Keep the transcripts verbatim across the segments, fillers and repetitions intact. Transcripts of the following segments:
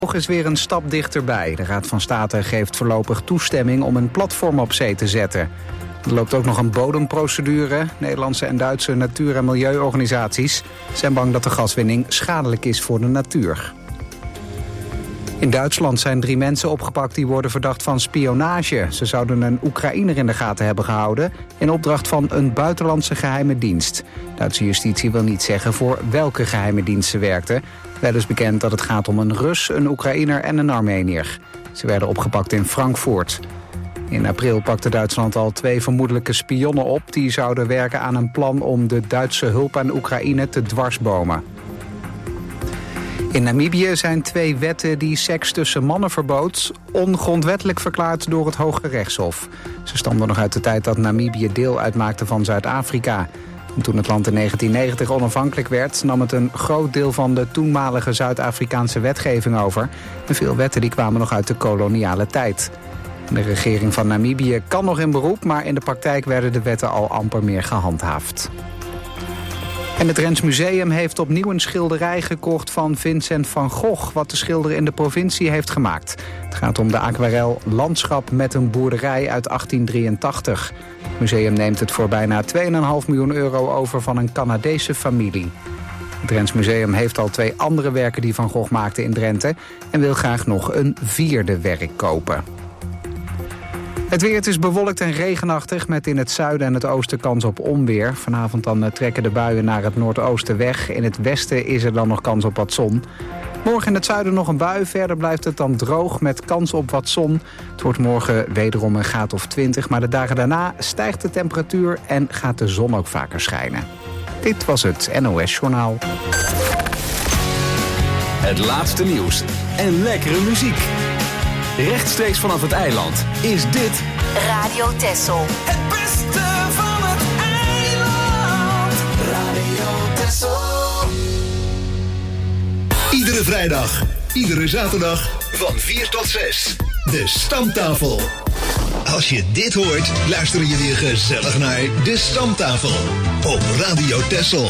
is weer een stap dichterbij. De Raad van State geeft voorlopig toestemming om een platform op zee te zetten. Er loopt ook nog een bodemprocedure. Nederlandse en Duitse natuur- en milieuorganisaties zijn bang dat de gaswinning schadelijk is voor de natuur. In Duitsland zijn drie mensen opgepakt die worden verdacht van spionage. Ze zouden een Oekraïner in de gaten hebben gehouden in opdracht van een buitenlandse geheime dienst. Duitse justitie wil niet zeggen voor welke geheime dienst ze werkten. Wel is bekend dat het gaat om een Rus, een Oekraïner en een Armenier. Ze werden opgepakt in Frankfurt. In april pakte Duitsland al twee vermoedelijke spionnen op. Die zouden werken aan een plan om de Duitse hulp aan Oekraïne te dwarsbomen. In Namibië zijn twee wetten die seks tussen mannen verbood ongrondwettelijk verklaard door het Hoge Rechtshof. Ze stamden nog uit de tijd dat Namibië deel uitmaakte van Zuid-Afrika. En toen het land in negentien negentig onafhankelijk werd, nam het een groot deel van de toenmalige Zuid-Afrikaanse wetgeving over. En veel wetten die kwamen nog uit de koloniale tijd. De regering van Namibië kan nog in beroep, maar in de praktijk werden de wetten al amper meer gehandhaafd. En het Drents Museum heeft opnieuw een schilderij gekocht van Vincent van Gogh, wat de schilder in de provincie heeft gemaakt. Het gaat om de aquarel Landschap met een boerderij uit achttien drieëntachtig. Het museum neemt het voor bijna twee komma vijf miljoen euro over van een Canadese familie. Het Drents Museum heeft al twee andere werken die Van Gogh maakte in Drenthe en wil graag nog een vierde werk kopen. Het weer, het is bewolkt en regenachtig met in het zuiden en het oosten kans op onweer. Vanavond dan trekken de buien naar het noordoosten weg. In het westen is er dan nog kans op wat zon. Morgen in het zuiden nog een bui. Verder blijft het dan droog met kans op wat zon. Het wordt morgen wederom een graad of twintig. Maar de dagen daarna stijgt de temperatuur en gaat de zon ook vaker schijnen. Dit was het N O S-journaal. Het laatste nieuws en lekkere muziek. Rechtstreeks vanaf het eiland is dit Radio Texel. Het beste van het eiland. Radio Texel. Iedere vrijdag, iedere zaterdag van vier tot zes. De Stamtafel. Als je dit hoort, luister je weer gezellig naar De Stamtafel op Radio Texel.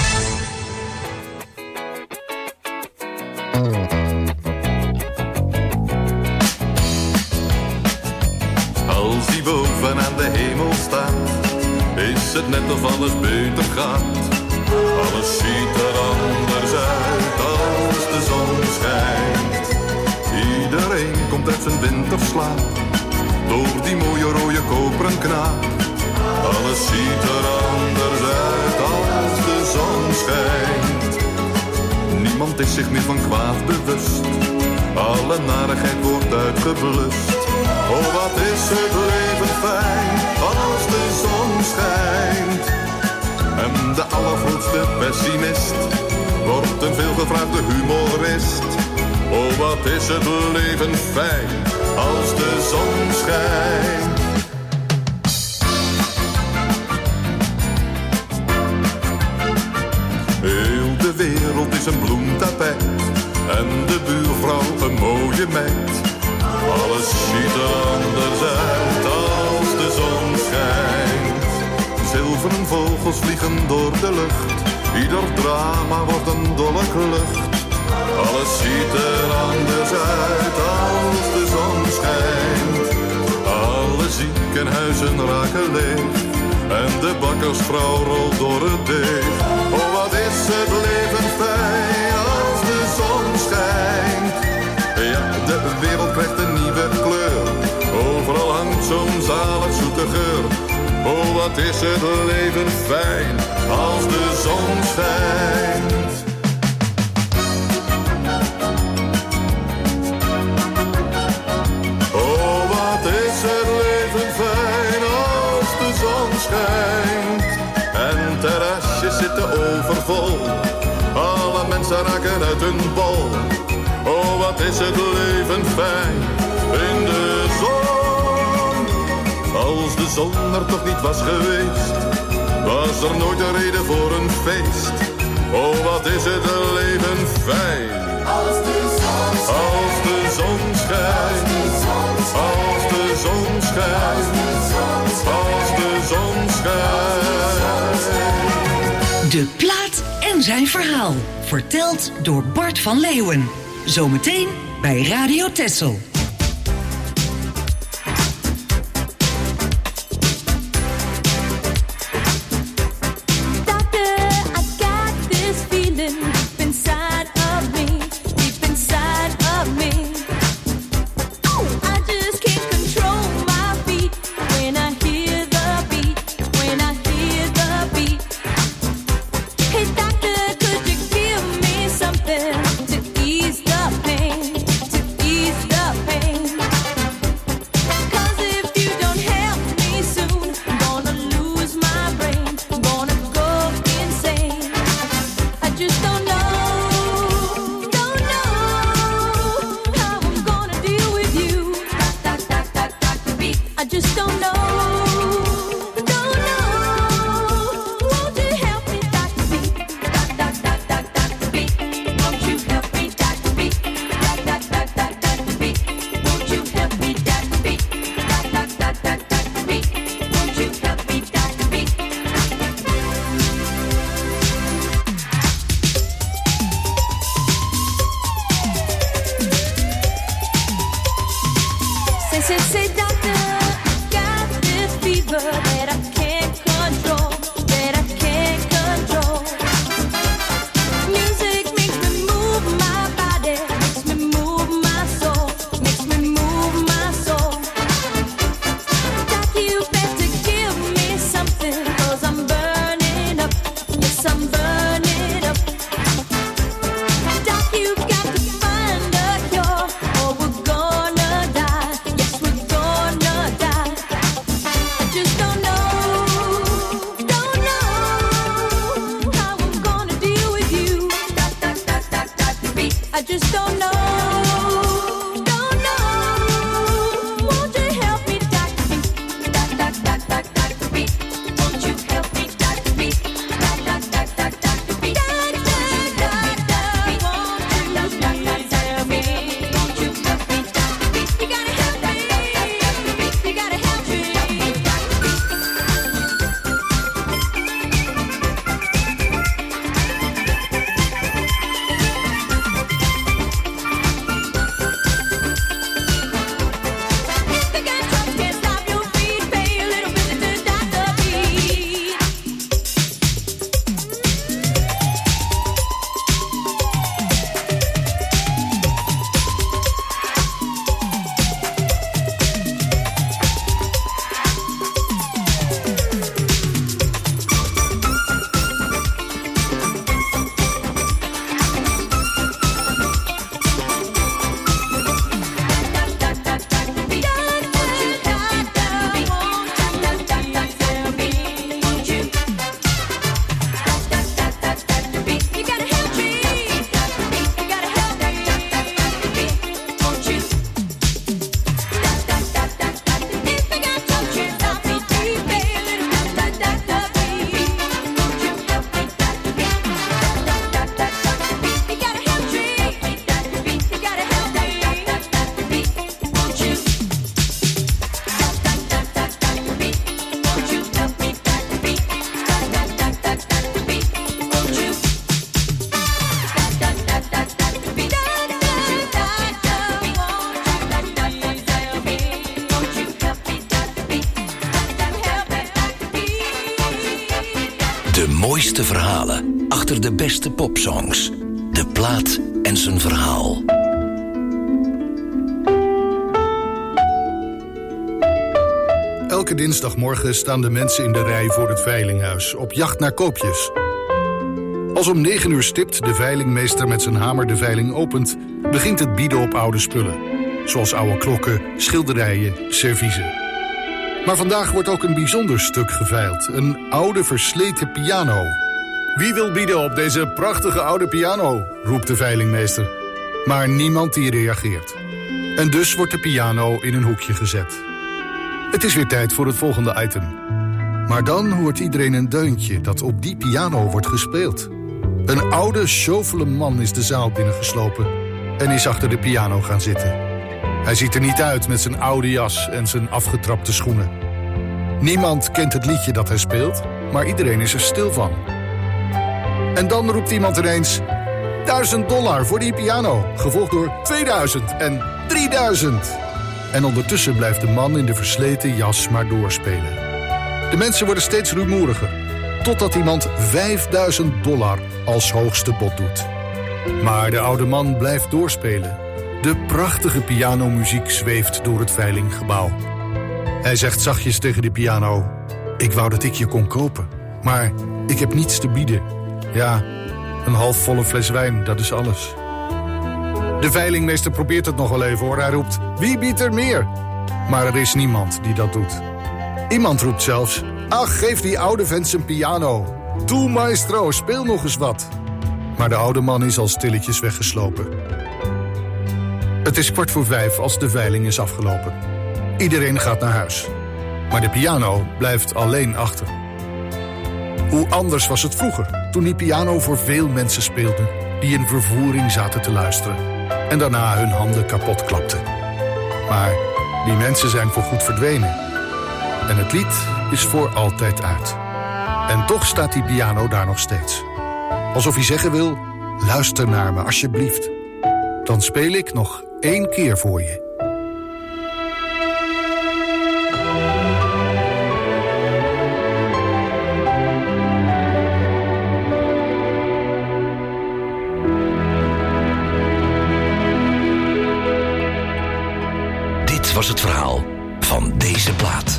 Als die boven aan de hemel staat, is het net of alles beter gaat. Alles ziet er anders uit als de zon schijnt. Iedereen komt uit zijn winterslaap, door die mooie rode koperen knaap. Alles ziet er anders uit als de zon schijnt. Niemand is zich meer van kwaad bewust, alle narigheid wordt uitgeblust. Oh, wat is het leven fijn als de zon schijnt. En de allergrootste pessimist wordt een veelgevraagde humorist. Oh, wat is het leven fijn als de zon schijnt. Heel de wereld is een bloemtapijt en de buurvrouw een mooie meid. Alles ziet er anders uit als de zon schijnt. Zilveren vogels vliegen door de lucht, ieder drama wordt een dolle klucht. Alles ziet er anders uit als de zon schijnt. Alle ziekenhuizen raken leeg en de bakkersvrouw rolt door het deeg. Oh, wat is het leven fijn als de zon schijnt. Ja, de wereld krijgt een nieuwe kleur, overal hangt zo'n zalig zoete geur. Oh, wat is het leven fijn als de zon schijnt. Oh, wat is het leven fijn als de zon schijnt. En terrasjes zitten overvol, alle mensen raken uit hun bol. Oh, wat is het leven fijn in de zon. Als de zon er toch niet was geweest, was er nooit een reden voor een feest. Oh, wat is het leven fijn als de zon schijnt. Als de zon schijnt. Als de zon schijnt. Als de zon schijnt. De plaat en zijn verhaal, verteld door Bart van Leeuwen. Zometeen bij Radio Texel. De mooiste verhalen achter de beste popsongs. De plaat en zijn verhaal. Elke dinsdagmorgen staan de mensen in de rij voor het veilinghuis op jacht naar koopjes. Als om negen uur stipt de veilingmeester met zijn hamer de veiling opent, begint het bieden op oude spullen. Zoals oude klokken, schilderijen, serviezen. Maar vandaag wordt ook een bijzonder stuk geveild. Een oude versleten piano. Wie wil bieden op deze prachtige oude piano? Roept de veilingmeester. Maar niemand die reageert. En dus wordt de piano in een hoekje gezet. Het is weer tijd voor het volgende item. Maar dan hoort iedereen een deuntje dat op die piano wordt gespeeld. Een oude, sjovele man is de zaal binnengeslopen en is achter de piano gaan zitten. Hij ziet er niet uit met zijn oude jas en zijn afgetrapte schoenen. Niemand kent het liedje dat hij speelt, maar iedereen is er stil van. En dan roept iemand ineens: duizend dollar voor die piano, gevolgd door tweeduizend en drieduizend. En ondertussen blijft de man in de versleten jas maar doorspelen. De mensen worden steeds rumoeriger, totdat iemand vijfduizend dollar als hoogste bod doet. Maar de oude man blijft doorspelen. De prachtige pianomuziek zweeft door het veilinggebouw. Hij zegt zachtjes tegen de piano: ik wou dat ik je kon kopen, maar ik heb niets te bieden. Ja, een halfvolle fles wijn, dat is alles. De veilingmeester probeert het nog wel even hoor. Hij roept: wie biedt er meer? Maar er is niemand die dat doet. Iemand roept zelfs: ach, geef die oude vent zijn piano. Toe, maestro, speel nog eens wat. Maar de oude man is al stilletjes weggeslopen. Het is kwart voor vijf als de veiling is afgelopen. Iedereen gaat naar huis. Maar de piano blijft alleen achter. Hoe anders was het vroeger, toen die piano voor veel mensen speelde, die in vervoering zaten te luisteren en daarna hun handen kapot klapten. Maar die mensen zijn voorgoed verdwenen. En het lied is voor altijd uit. En toch staat die piano daar nog steeds. Alsof hij zeggen wil: luister naar me alsjeblieft. Dan speel ik nog één keer voor je. Dit was het verhaal van deze plaat.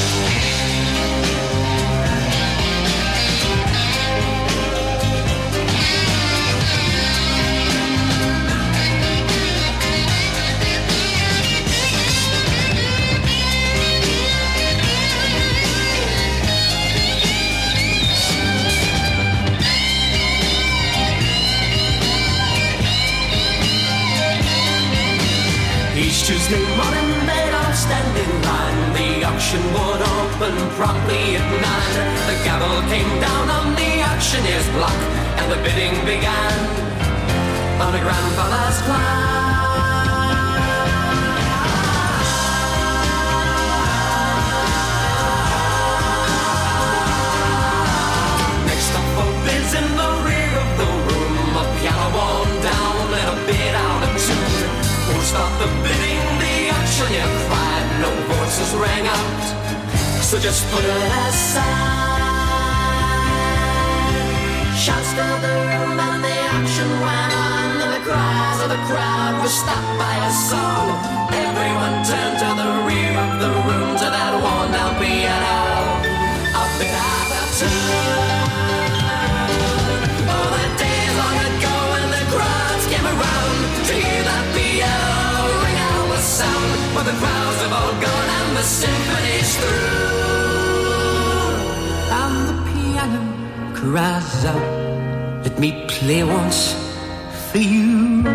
Tuesday morning, they'd all stand in line. The auction would open promptly at nine. The gavel came down on the auctioneer's block, and the bidding began on a grandfather's clock. Next up for bids in the rear of the room, a piano worn down and a bid out of tune. Won't stop the bidding, the auctioneer cried. No voices rang out, so just put it aside. Shouts filled the room and the auction went on, and the cries of the crowd were stopped by a song. Everyone turned to the rear of the room, to that worn down piano, a bid out of tune. Oh, the days long ago when the crowds came around to hear that piano ring out with sound, but the crowds have all gone and the symphony's through. And the piano cries out, let me play once for you.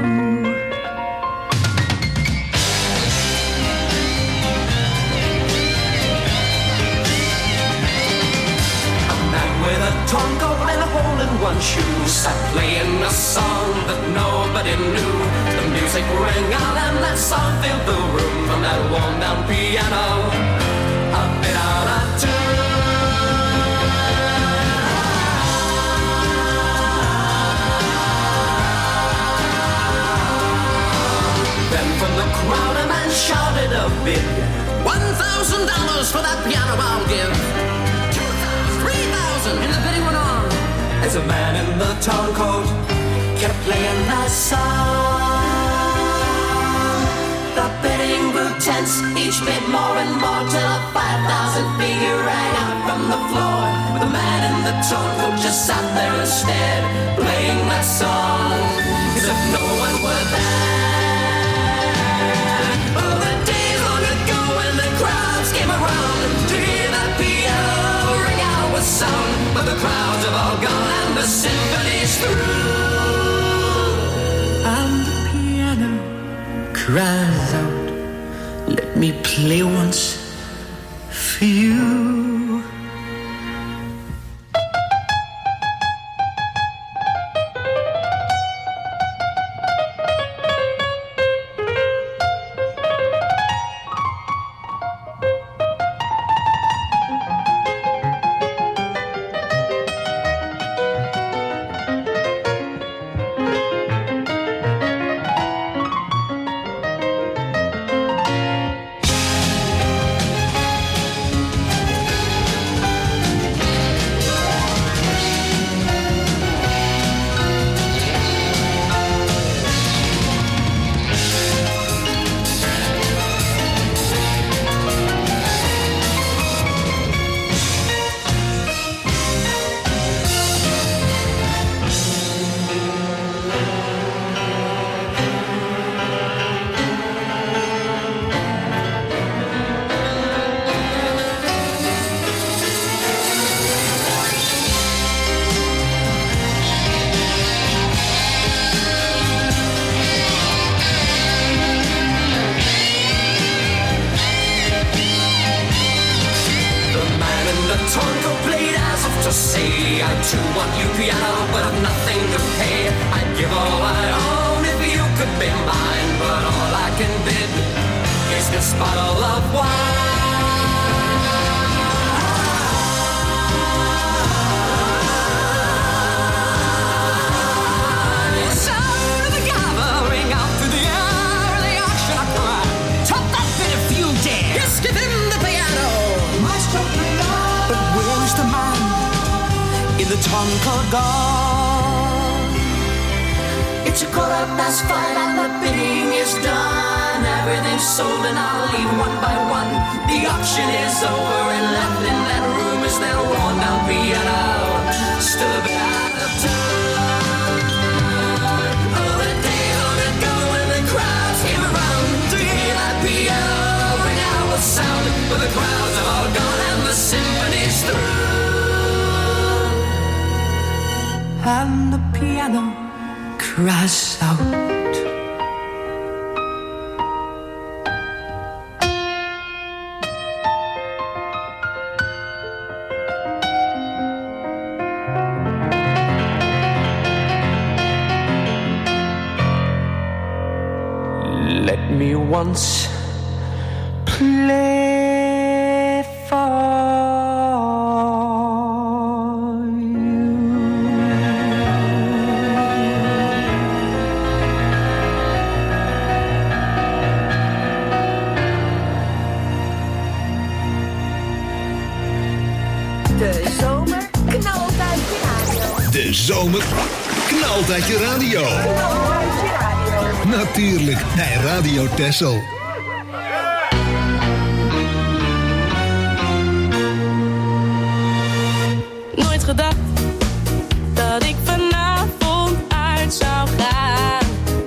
With a torn coat and a hole in one shoe, sat playing a song that nobody knew. The music rang out and that song filled the room, from that worn down piano, a bit out of tune. Then from the crowd a man shouted a bid, one thousand dollars for that piano I'll give. And the bidding went on as a man in the torn coat kept playing that song. The bidding grew tense, each bid more and more, till a five thousand figure rang out from the floor. The man in the torn coat just sat there instead, playing that song as if no one were there. Oh, the days long ago when the crowds came around to hear that piano ring out with sound, but the crowds have all gone and the symphony's through. And the piano cries out, let me play once for you. tongue played as if to say, I too want you piano, but I've nothing to pay. I'd give all I own if you could be mine, but all I can bid is this bottle of wine. Give him the piano, Maestro piano. But where's the man in the tonka gone? It's a quarter past five and the bidding is done. Everything's sold and I'll leave one by one. The auction is over and left in that room is that worn down piano, still a bit out of time. Oh, the day long ago when the crowds came around to hear that piano sound, but the crowds have all gone and the symphony's through, and the piano cries out. Let me once play for you. De zomer knalt uit je radio. De zomer knalt uit je radio. Knalt uit je radio. Natuurlijk, bij Radio Texel. Nooit gedacht dat ik vanavond uit zou gaan.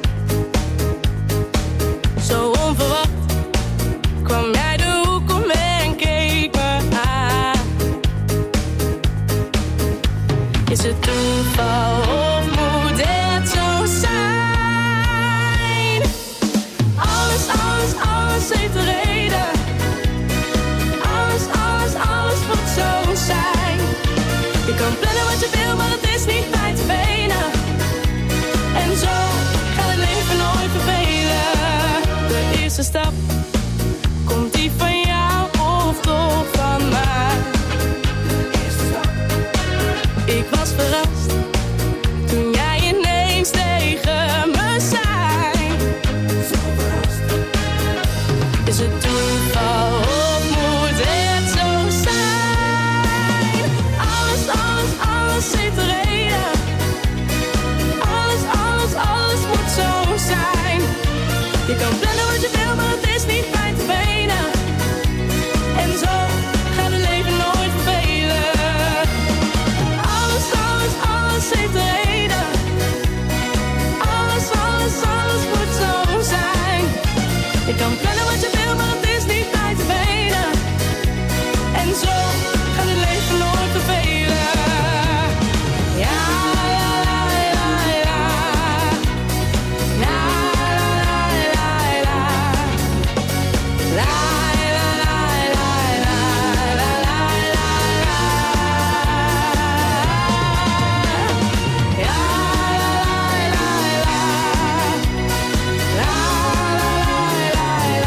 Zo onverwacht kwam jij de hoek om en keek me aan. Is het toeval of moet het zo zijn? Alles, alles, alles heeft een reden. Alles, alles, alles moet zo zijn. Je kan plannen wat je wil, maar het is niet bij te benen. En zo gaat het leven nooit vervelen. De eerste stap, komt die van jou of toch van mij? De eerste stap. Ik was verrast toen jij ineens tegen me zei. Zo verrast. Is het toeval of moet het zo zijn? Alles, alles, alles heeft een reden. Alles, alles, alles moet zo zijn. Je kan plannen wat je wil, maar het is niet bij te benen. En zo gaat het leven nooit vervelen. Alles, alles, alles heeft een reden. Alles, alles, alles moet zo zijn. Je kan plannen wat je wil, maar het is niet bij te benen. En zo gaat het leven nooit vervelen. Ja, la, la, la, la. La, la, la, la, la. La, la, la, la, la. La, la, la, la. Ja, la, la, la, la. La, la, la, la, la.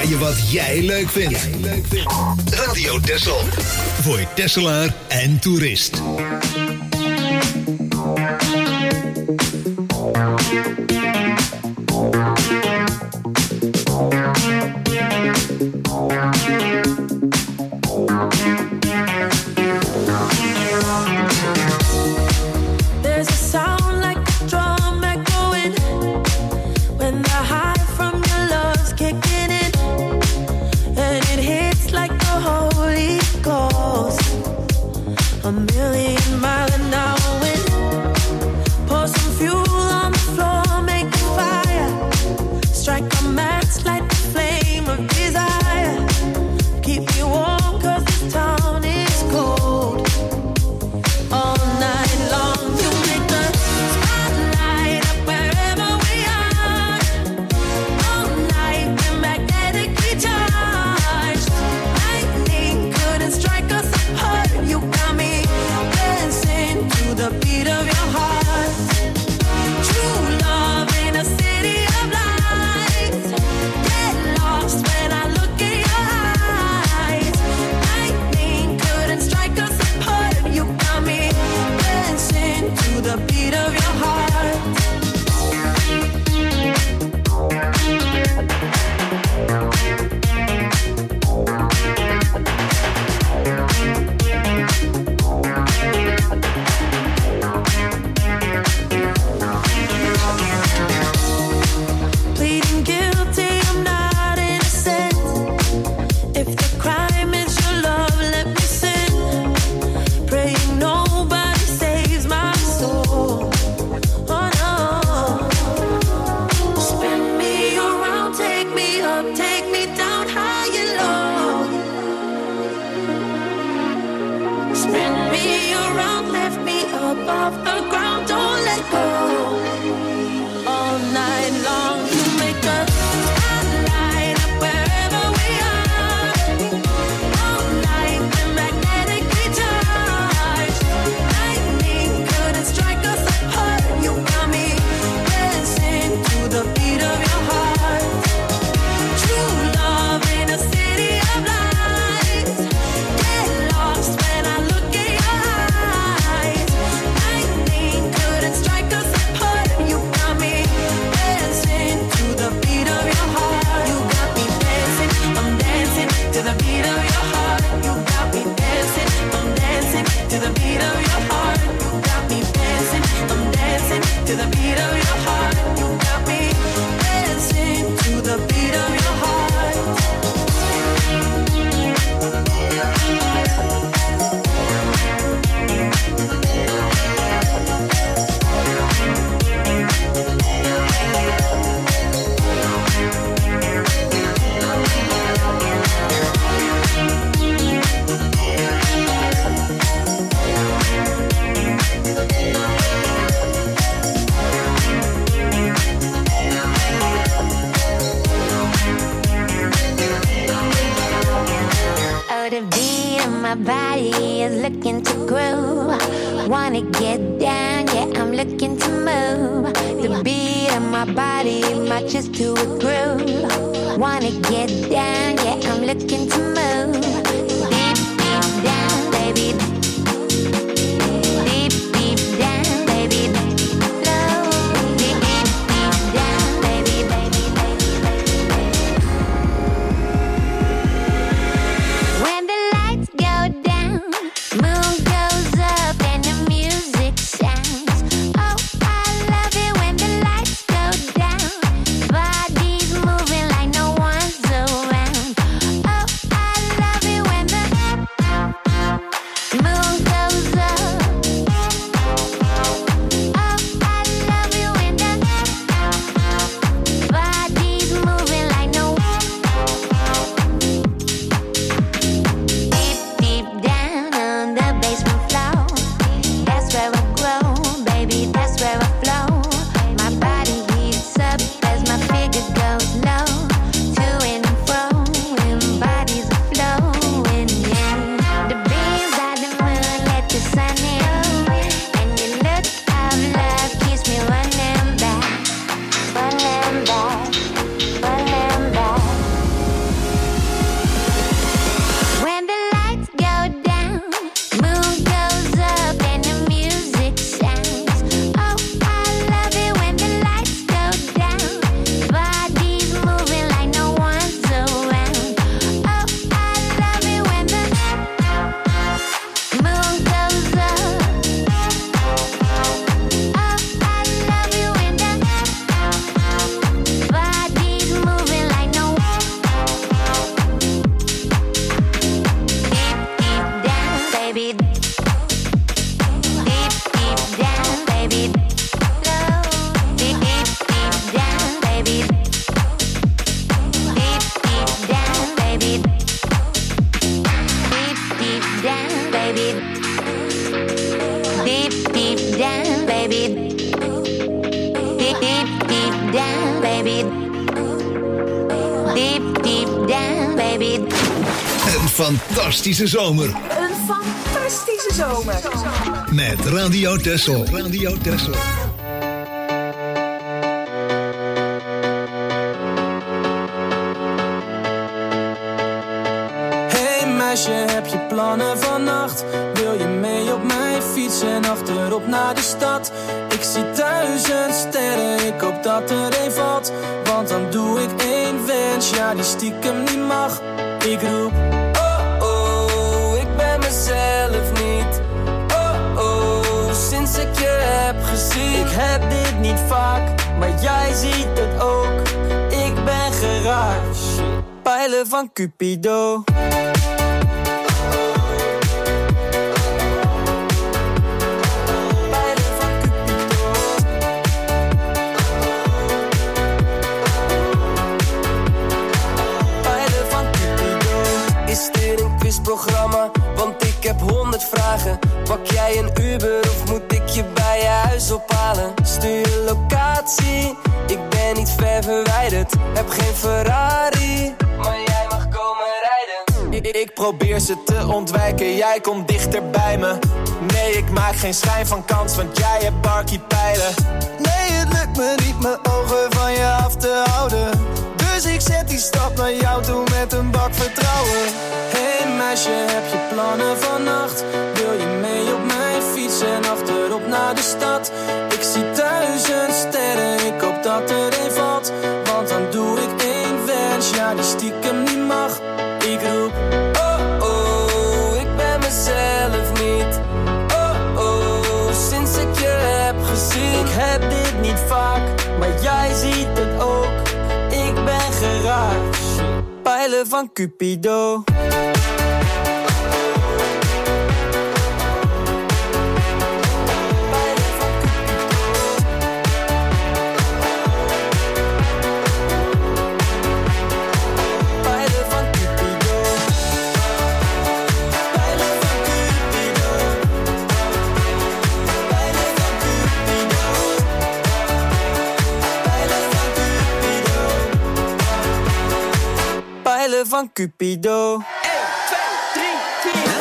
draaien wat jij leuk vindt. Radio Texel. Voor Tesselaar en toerist. Bodies moving like no one's around. Oh, I love it when the Deep, deep down, baby. Een fantastische zomer. Een fantastische zomer. Met Radio Texel. Radio Texel. Hey meisje, heb je plannen vannacht? Wil je mee op mijn fiets en achterop naar de stad? Ik zie duizend sterren, ik hoop dat er een valt. Want dan doe ik één wens, ja die stiekem niet mag. Ik roep, oh oh, ik ben mezelf niet. Oh oh, sinds ik je heb gezien. Ik heb dit niet vaak, maar jij ziet het ook. Ik ben geraakt, pijlen van Cupido. Programma, want ik heb honderd vragen. Pak jij een Uber of moet ik je bij je huis ophalen? Stuur je locatie, ik ben niet ver verwijderd. Heb geen Ferrari, maar jij mag komen rijden. Ik, ik probeer ze te ontwijken, jij komt dichter bij me. Nee, ik maak geen schijn van kans, want jij hebt barkie pijlen. Nee, het lukt me niet mijn ogen van je af te houden. Dus ik zet die stap naar jou toe met een bak vertrouwen. Hey meisje, heb je plannen vannacht? Wil je mee op mijn fiets en achterop naar de stad? Ik zie duizend sterren, ik hoop dat er een valt. Want dan doe ik één wens, ja die stiekem niet mag. Ik roep, oh oh, ik ben mezelf niet. Oh oh, sinds ik je heb gezien. Ik heb dit niet vaak, maar jij ziet het ook. Ik ben geraakt, pijlen van Cupido. Van Cupido. één, twee, drie, vier.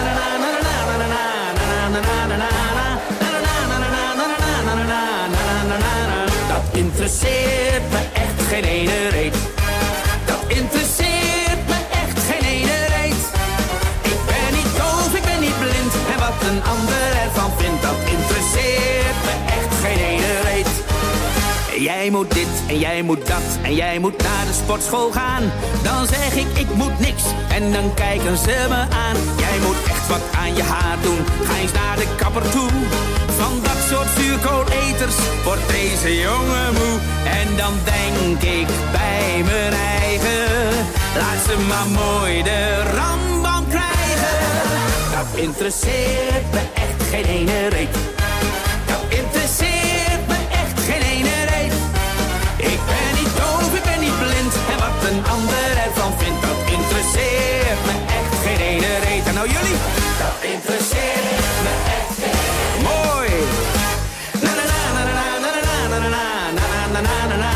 Dat interesseert me echt geen ene reet. Dat interesseert me echt geen ene reet. Ik ben niet doof, ik ben niet blind. En wat een ander ervan vindt, dat interesseert me echt geen ene reet. Jij moet dit en jij moet dat en jij moet naar de sportschool gaan. Dan zeg ik, ik moet niks en dan kijken ze me aan. Jij moet echt wat aan je haar doen, ga eens naar de kapper toe. Van dat soort zuurkooleters wordt deze jongen moe. En dan denk ik bij mijn eigen, laat ze maar mooi de rambam krijgen. Dat interesseert me echt geen ene reet. Dat interesseert me echt geen ene reet. Ik ben niet doof, ik ben niet blind. En wat een ander ervan vindt, dat interesseert me echt geen ene reet. En nou jullie? Dat interesseert me echt geen ene reet. Mooi! Na na na na na na na na na na na na na na.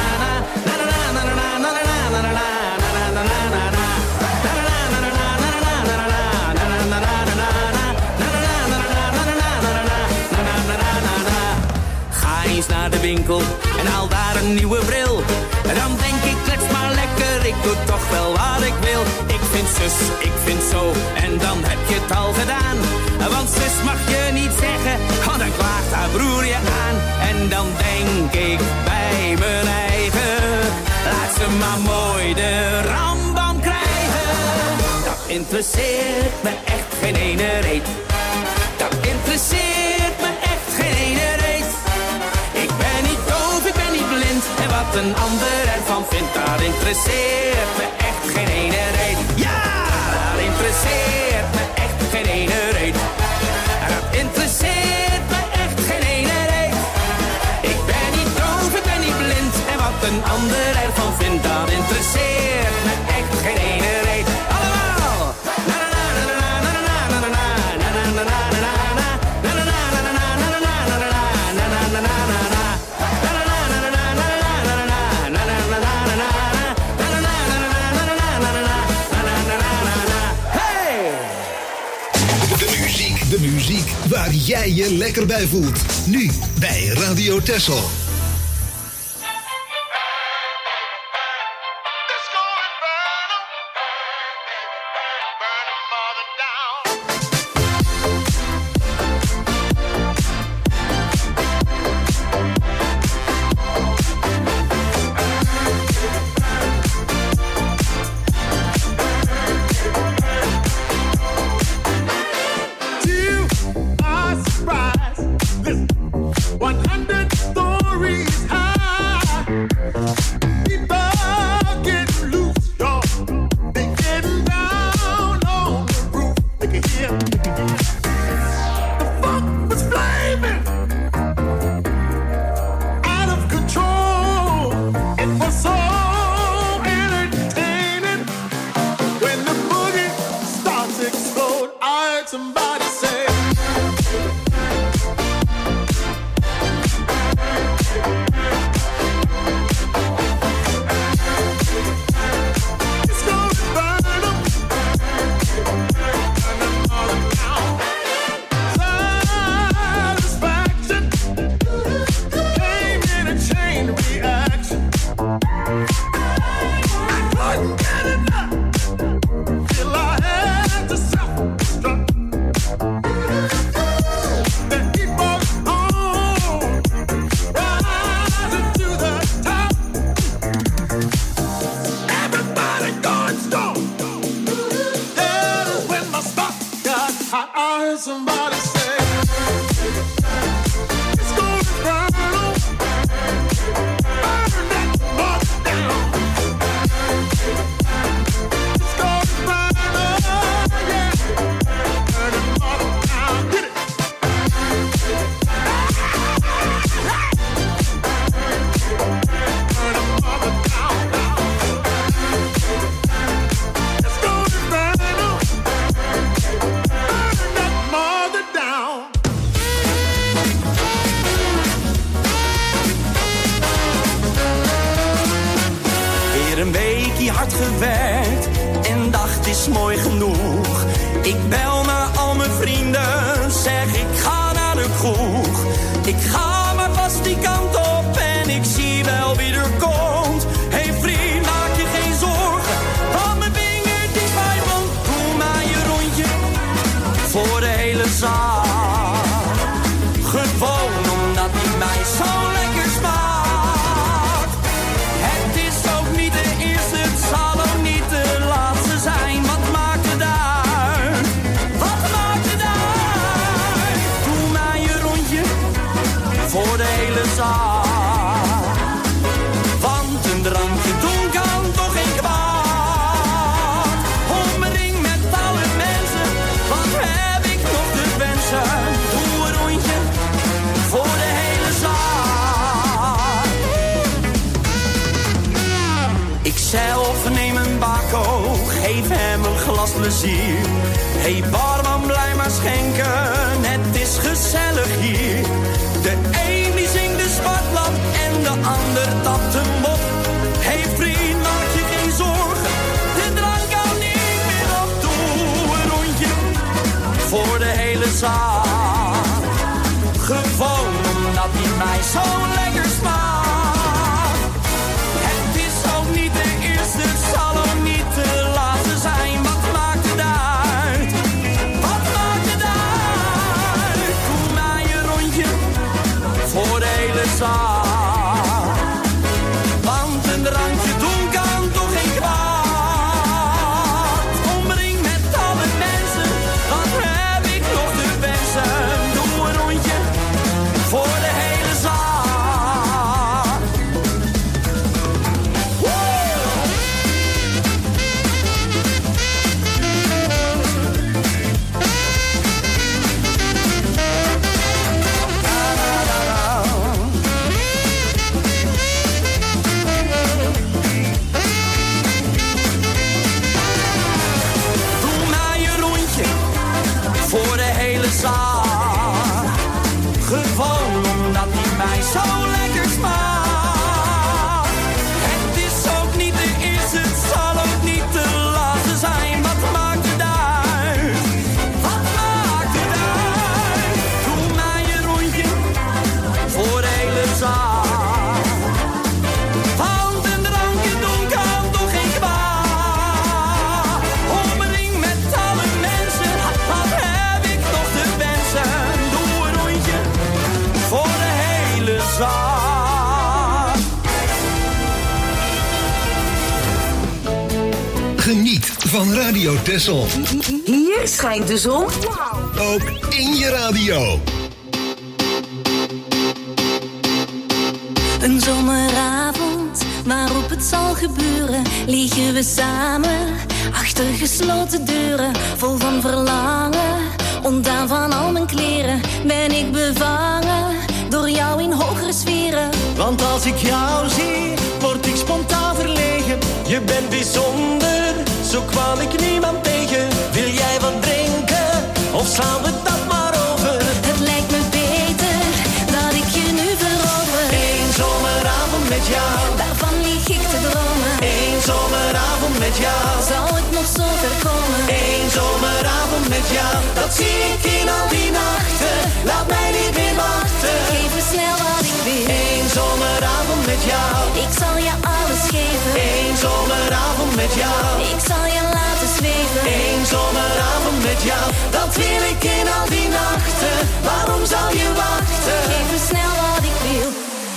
Naar de winkel en haal daar een nieuwe bril. En dan denk ik, klets maar lekker, ik doe toch wel wat ik wil. Ik vind zus, ik vind zo, en dan heb je het al gedaan. Want zus mag je niet zeggen, want dan klaagt haar broer je aan. En dan denk ik bij mijn eigen, laat ze maar mooi de rambam krijgen. Dat interesseert me echt geen ene reet. Dat interesseert me echt geen ene reet. Ik ben niet doof, ik ben niet blind. En wat een ander ervan vindt, dat interesseert me echt geen ene reet. Ja, dat interesseert me echt geen ene reet. Dat interesseert me echt geen ene reet. Ik ben niet doof, ik ben niet blind. En wat een ander ervan vindt, dat interesseert me echt geen ene reet. Allemaal! Na na na na na na na na na na na na na na. jij je lekker bij voelt. Nu bij Radio Texel. Hey barman, blij maar schenken, het is gezellig hier. De een die zingt de smartlap en de ander tapt hem op. Hey vriend, maak je geen zorgen, de drank kan niet meer op. Doe een rondje voor de hele zaal. Gewoon omdat die mij zo lekker smaakt. Het is ook niet de eerste, het zal ook niet de laatste zijn. Wat maakt het uit? Wat maakt het uit? Doe mij een rondje voor de hele zaal. Want van Radio Texel. Hier schijnt de zon. Ook in je radio. Een zomeravond waarop het zal gebeuren, liggen we samen achter gesloten deuren, vol van verlangen. Ontdaan van al mijn kleren ben ik bevangen door jou in hogere sferen. Want als ik jou zie, word ik spontaan verlegen. Je bent bijzonder, zo kwam ik niemand tegen. Wil jij wat drinken, of slaan we dat maar over? Het lijkt me beter dat ik je nu verover. Eén zomeravond met jou, daarvan lieg ik te dromen. Eén zomeravond met jou, zou het nog zo ver komen? Eén zomeravond met jou, dat zie ik in al die nachten. Laat mij niet meer wachten. Geef me snel wat ik wil. Eén zomeravond met jou, ik zal je alles geven. Eén zomeravond met jou, ik zal je laten zweven. Eén zomeravond met jou, dat wil ik in al die nachten. Waarom zou je wachten? Geef me snel wat ik wil.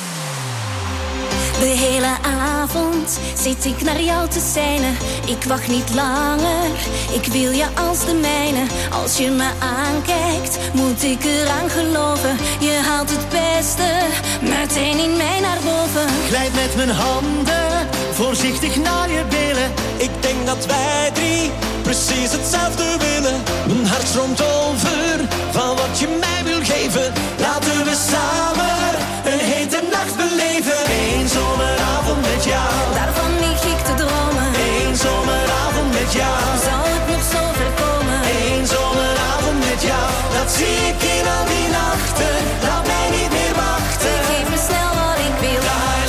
De hele avond zit ik naar jou te seinen. Ik wacht niet langer, ik wil je als de mijne. Als je me aankijkt, moet ik eraan geloven. Je haalt het beste meteen in mij naar boven. Glijd met mijn handen voorzichtig naar je billen. Ik denk dat wij drie precies hetzelfde willen. Mijn hart stroomt over van wat je mij wil geven. Laten we samen een hete nacht beleven. Eén zomeravond met jou, daarvan lieg ik te dromen. Eén zomeravond met jou, zou het nog zo ver komen? Eén zomeravond met jou, dat zie ik in al die nachten. Laat mij niet meer wachten. Geef me snel wat ik wil.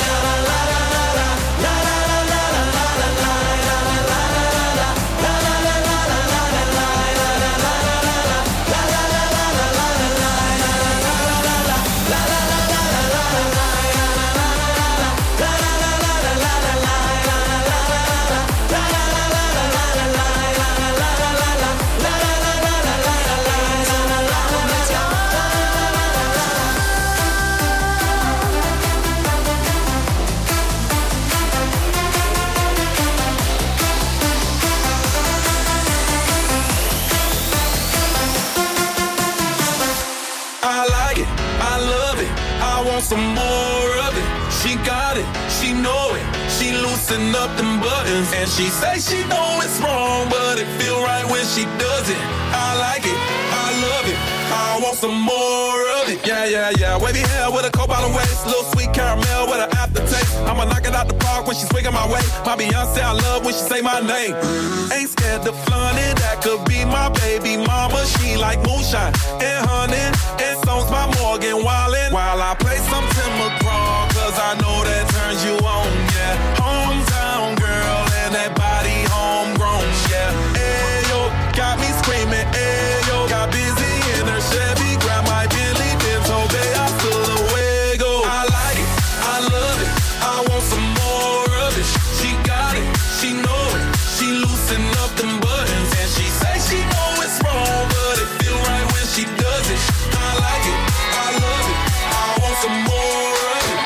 Some more of it. She got it, she know it. She loosen up them buttons, and she say she know it's wrong, but it feel right when she does it. I like it, I love it. I want some more of it. Yeah, yeah, yeah. Wavy hair with a cobalt waist, little sweet caramel with an aftertaste. I'ma knock it out the park when she's swinging my way. My Beyonce, I love when she say my name. Ain't scared to flaunt it. That could be my baby mama. She like moonshine and honey, and so's my Morgan Wallen. While I play some Tim McGraw, cause I know that turns you on, yeah. Hometown girl and that body homegrown, yeah. Ayo, got me screaming, ayo. Got busy in her Chevy, grab my Billy Benzo, babe, I still away go. I like it, I love it, I want some more of it. She got it, she know it, she loosen up them buttons, and she say she know it's wrong, but it feel right when she does it. I like it, I love it, I want some more of it.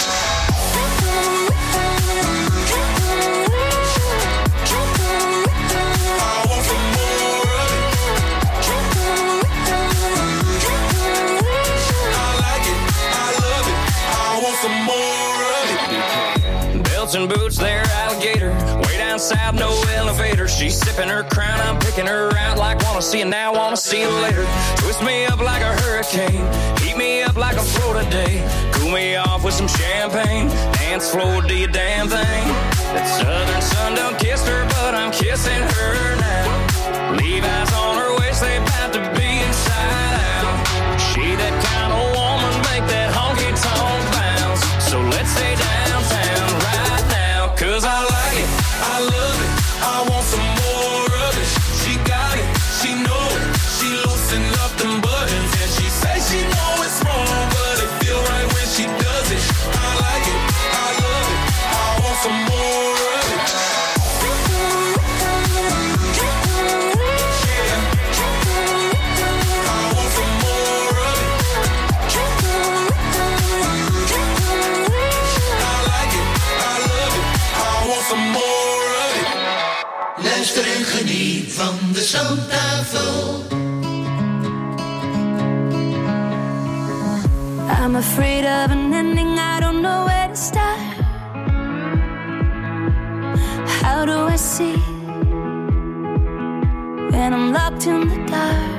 I want some more of it. I like it, I love it, I want some more of it. Belts and boots, they're alligator. Way down south, no elevator. She's sipping her crown, I'm picking her out like wanna see you now, wanna see you later. Twist me up like a hurricane, heat me up like a Florida day. Cool me off with some champagne, dance floor, do your damn thing. That southern sun done kissed her, but I'm kissing her now. Levi's on her waist, they about to be inside out. She that kind of woman, make that honky-tonk bounce. So let's stay downtown right now, cause I like it, I love it, I want some more of it. She got it, she know it, she loosen up them buttons, and she say she know it's wrong, but it feel right when she does it. I like it, I love it, I want some more of it. Yeah, I want some more of it. I like it, I love it, I want some more of it. Luister en geniet van de Stamtafel. I'm afraid of an ending, I don't know where to start. How do I see when I'm locked in the dark?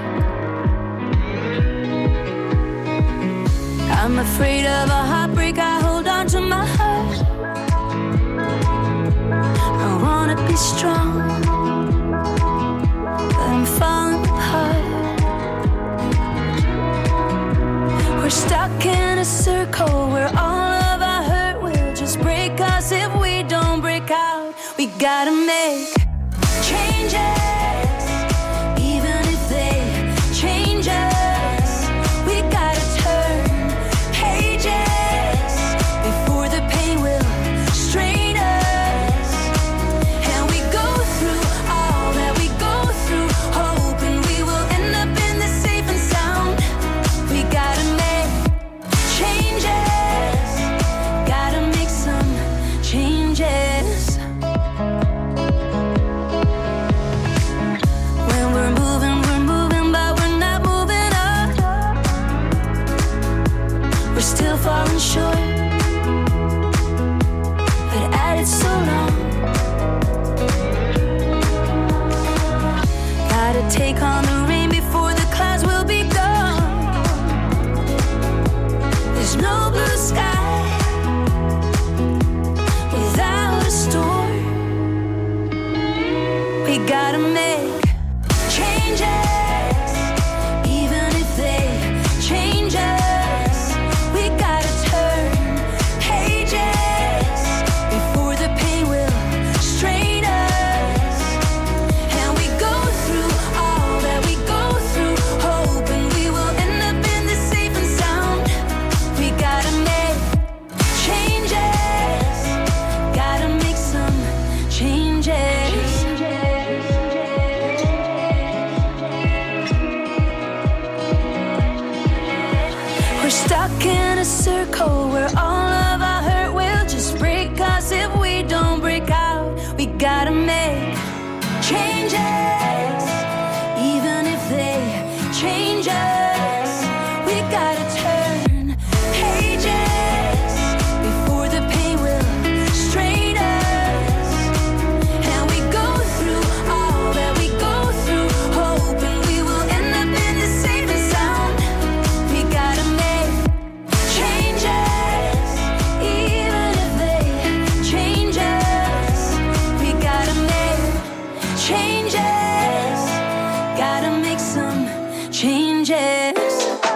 I'm afraid of a heartbreak, I hold on to my heart. I wanna be strong, but I'm falling apart. We're stuck in a circle where all of our hurt will just break us if we don't break out. We gotta make changes, even if they change us. We gotta turn pages before the pain will strain us. And we go through all that we go through, hoping we will end up in the safe and sound. We gotta make changes, gotta make some changes. When we're moving, we're moving, but we're not moving up. We're still falling short, but at it so long. Gotta take on the rain before the clouds will be gone. There's no blue sky without a storm. We gotta make changes, even if they change us. We gotta turn pages before the pain will strain us. And we go through all that we go through, hoping we will end up in the safe and sound. We gotta make changes, gotta make some changes. We're stuck in a circle where all of our hurt will just break us if we don't break out. We gotta make changes, even if they change us. We gotta turn pages before the pain will strain us. And we go through all that we go through, hoping we will end up in the safe and sound. We gotta make changes, even if they change us. We gotta make changes, gotta make some changes.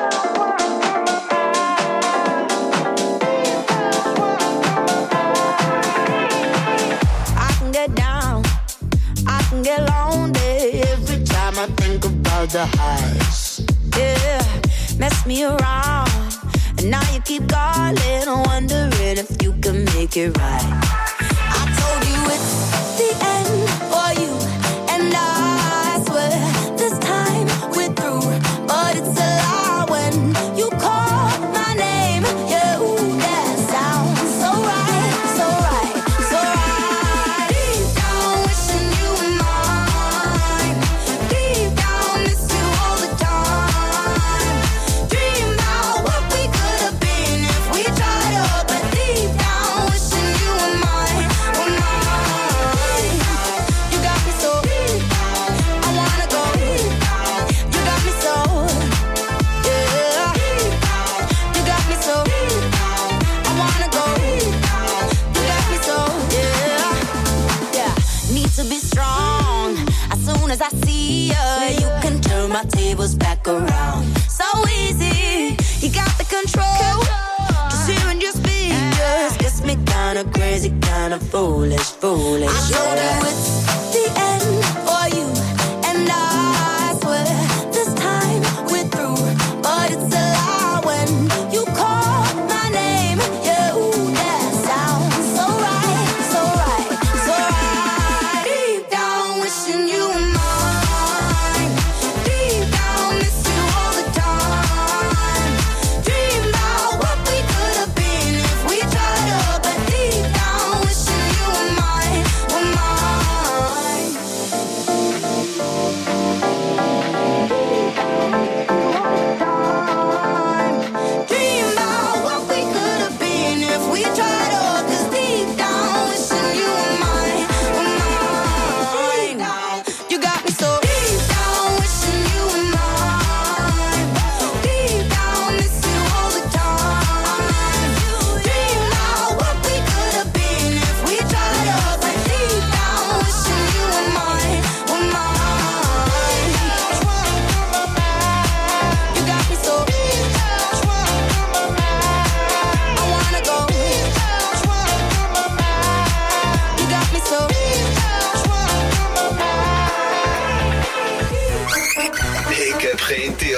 I can get down, I can get lonely every time I think about the highs. Yeah, mess me around, and now you keep calling, wondering if you can make it right. I told you it's the end for you, and I swear this time we're through. But it's a lie when you call my name. Yeah, ooh, that sounds so right, so right, so right. Deep down, wishing you were mine. Deep down, miss you all the time. Dream about what we could have been if we tried up. But deep down, wishing you were mine, were mine. You got me so, I wanna go. You got me so, yeah. You got me so, I wanna go. You got me so, yeah. Yeah, need to be strong. As soon as I see you, you can turn my tables back around. So easy, you got the control. Just hearing your speakers gets me kinda crazy, kinda foolish, foolish. I told you it's the end for you, and I swear this time we're through. But it's a lie when you call my name. Yeah, ooh, that sounds so right, so right, so right. Deep down, wishing you were mine. Deep down, miss you all the time. Dream about what we could have been if we tried up. But deep down, wishing you were mine, were mine.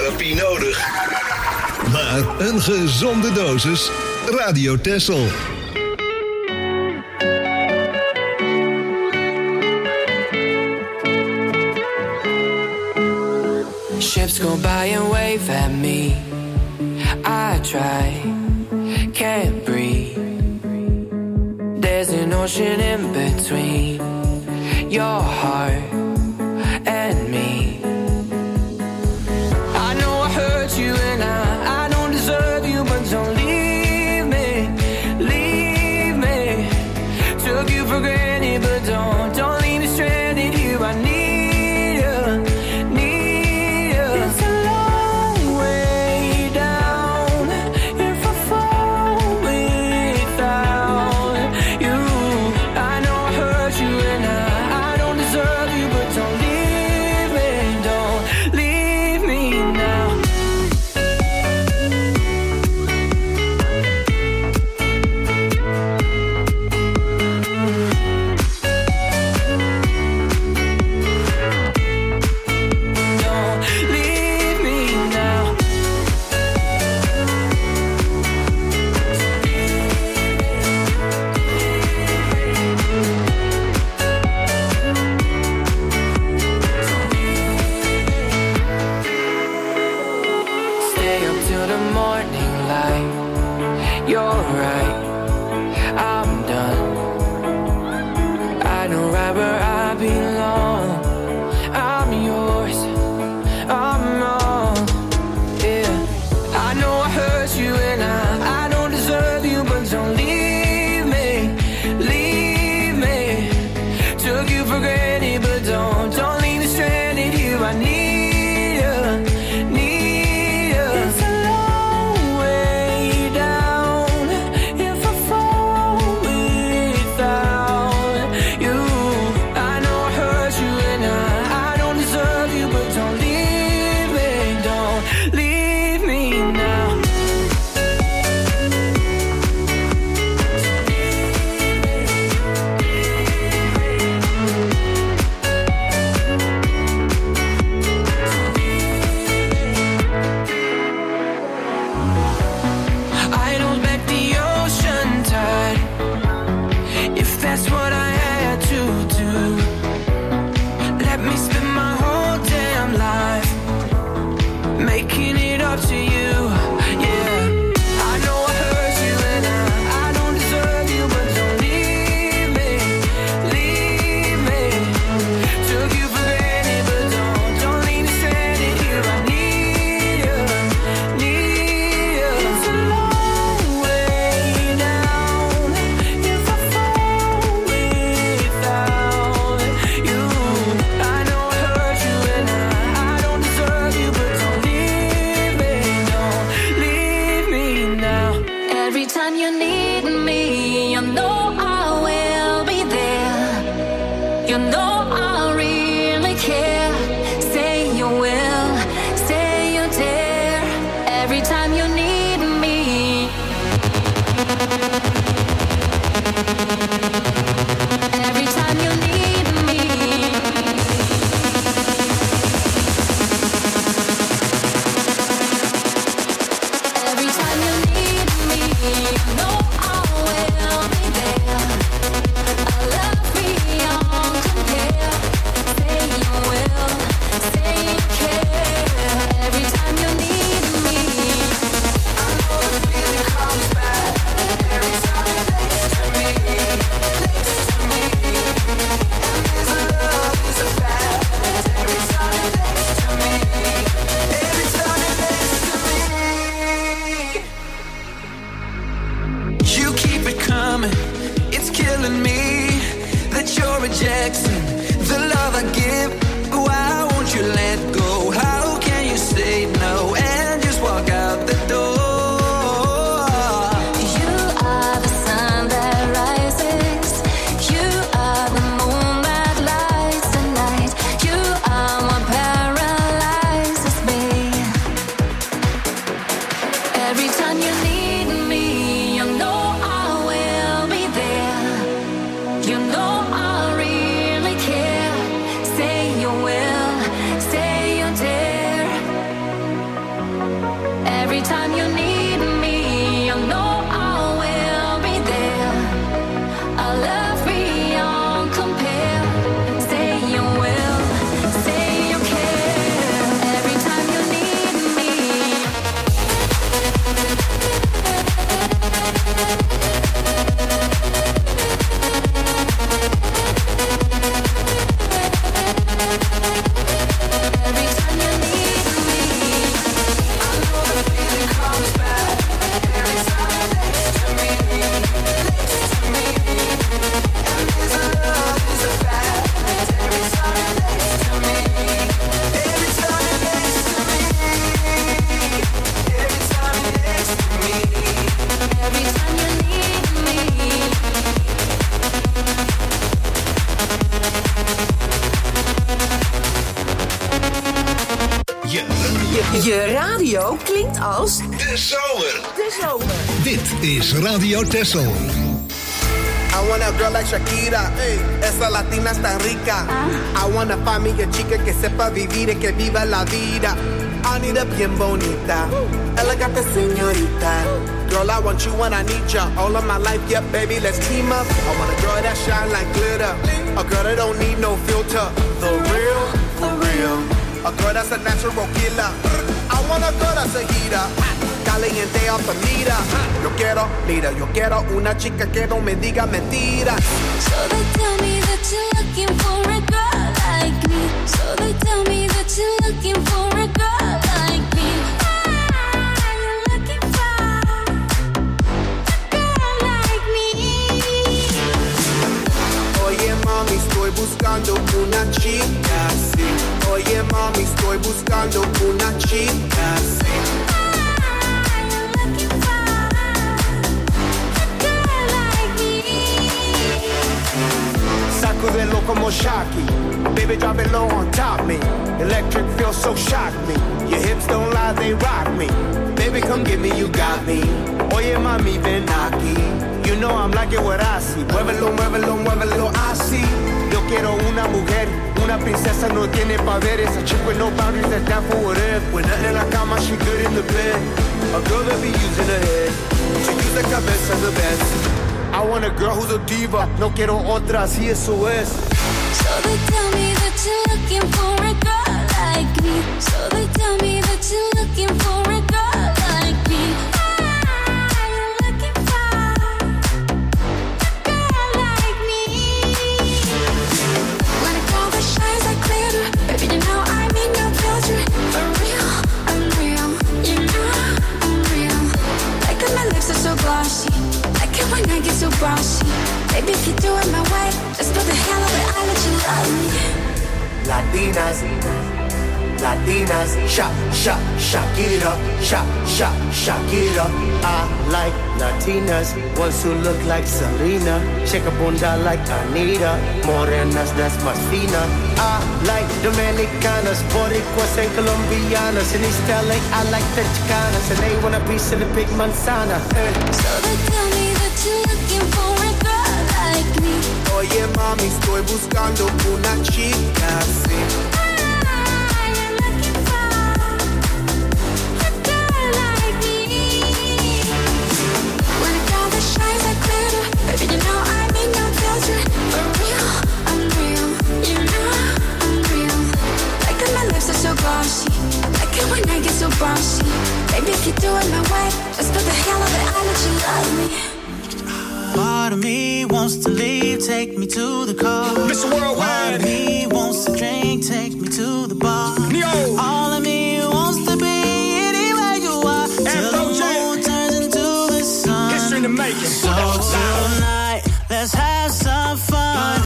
therapie nodig. Maar een gezonde dosis Radio Texel. Ships go by and wave at me. I try, can't breathe. There's an ocean in between your heart and me. I know I hurt you and I, I don't deserve you, but don't leave me, leave me. Took you for granted, but don't, don't leave me stranded here. I need you, need you. It's a long way down if I fall without you. I know I hurt you and I, I don't deserve you, but don't leave me, don't leave me now. Don't leave me now. Stay up till the morning light. You're right, I'm done. I know right where I belong. I'm yours, I'm wrong. Yeah, I know I hurt you and I, I don't deserve you, but don't leave me, leave me. Took you for granted, but don't, don't leave me stranded here. I need you, need you. It's a long way down if I fall without you. I know I hurt you and I, I don't deserve you, but don't leave me, don't leave me now. I don't back the ocean tide if that's what I had to do. Let me spend my whole damn life making it up to you. Yeah, I know I hurt you and I, I don't deserve you, but don't leave me, leave me. Took you for granted, but don't, don't leave me stranded here. I need you, need you. It's a long way down if I fall without you. I know I hurt you and I, I don't deserve you, but don't leave me, don't leave me now. Every time you need me, you know I will be there. You know I really care. Say you will, say you dare. Every time you need me. Every time you need me. Every time you need me, you know I will be there. I love beyond compare. Say you will, say you care. Every time you need me, I know the feeling comes back. Every time you're next to me, next to me. And there's a love, there's a fact. Every time you're next to me, every time you're next to me. You keep it coming, it's killing me that you're rejecting the love I give. Why won't you let go? How can you say no and just walk out the door? You are the sun that rises. You are the moon that lights the night. You are what paralyzes me. Every time you need me, you know I will be there. You know I really Je radio klinkt als... De zomer. De zomer. Dit is Radio Texel. I want a girl like Shakira, hey. Esa latina es tan rica. I wanna find me a chica que sepa vivir y que viva la vida. I need a bien bonita, elegante señorita. Girl, I want you when I need ya. All of my life, yeah, baby, let's team up. I want a girl that shine like glitter, a girl that don't need no filter. The real, for real. A girl that's a natural killer. I want a girl that's a heater, caliente off the meter. Yo quiero, mira, yo quiero una chica que no me diga mentiras. So they tell me that you're looking for a girl like me. So they tell me that you're looking for a girl like me. Ah, you're looking for a girl like me. Oye mami, estoy buscando una chica así. Oye mami, estoy buscando una chica así. Sacudelo como Shocky. Baby, drop it low on top me. Electric feels so shock me. Your hips don't lie, they rock me. Baby, come get me, you got me. Oye, mami, ven aquí. You know I'm like it what I see. Muévelo, muévelo, muévelo, así. Yo quiero una mujer, una princesa, no tiene poderes. A chick with no boundaries, that's down for whatever. When nothing in la cama, she good in the bed. A girl that be using her head. To use the cabeza the best. I want a girl who's a diva. No quiero otra, así eso es. So they tell me that you're looking for a girl like me. So they tell me that you're looking for a girl like me. Ah, you're looking for a girl like me. When a girl that shines like glitter, baby, you know I mean no filter. For real, I'm real. You know I'm real. Like that my lips are so glossy. When I get so bossy, baby, if you do it my way, just put the hell of it, I'll let you love me. Latinas, Latinas, shak, shak, Shakira, shak, shak, Shakira. I like Latinas, ones who look like Selena, shake a bunda like Anita, morenas, that's más fina. I like Dominicanas, Boricuas and Colombianas, in East L A, I like the Chicanas, and they want a piece of the big manzana. Eh. So they tell me you're looking for a girl like me. Oye mami, estoy buscando una chica así. Ah, you're looking for a girl like me. When a girl that shines like glitter, baby, you know I mean no filter. For real, I'm real. You know I'm real. Like that my lips are so glossy. Like it when I get so bossy. Baby, if you do it my way, just put the hell of it, I'll let you love me. Part of me wants to leave, take me to the car. Mister Worldwide. Part of me wants to drink, take me to the bar.